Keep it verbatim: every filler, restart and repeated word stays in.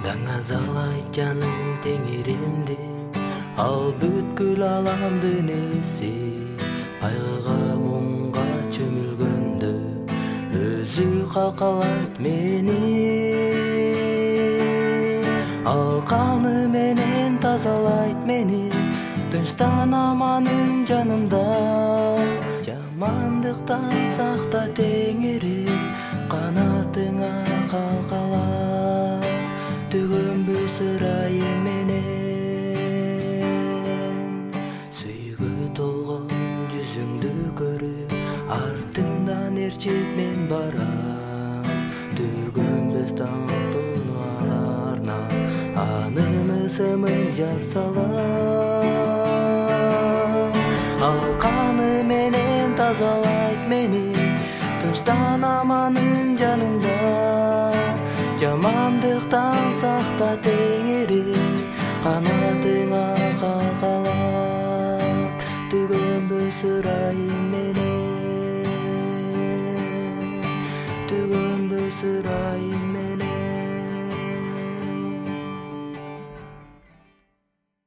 Даңазалайт жаным теңиримди, ал бүткүл аламдын эси. Кайгыга муңга чөмүлгөндө өзү какалайт мени. Ал каны менен тазалайт мени, тынчтан аманын жанымда. Жамандыктан сакта теңири, канатыңа калкала. Төгөнбөс ырайым менен сүйгү толгон жүзүңдү көрүп, артыңдан ээрчип мен барам. Төгөнбөс таңтоону арнап, анын ысымын жар салам. Ал каны менен тазалайт мени, тынчтан аманын жанымда. Жамандыктан сакта теңири, канатыңа калкала. Төгөнбөс ырайым менен, төгөнбөс ырайым.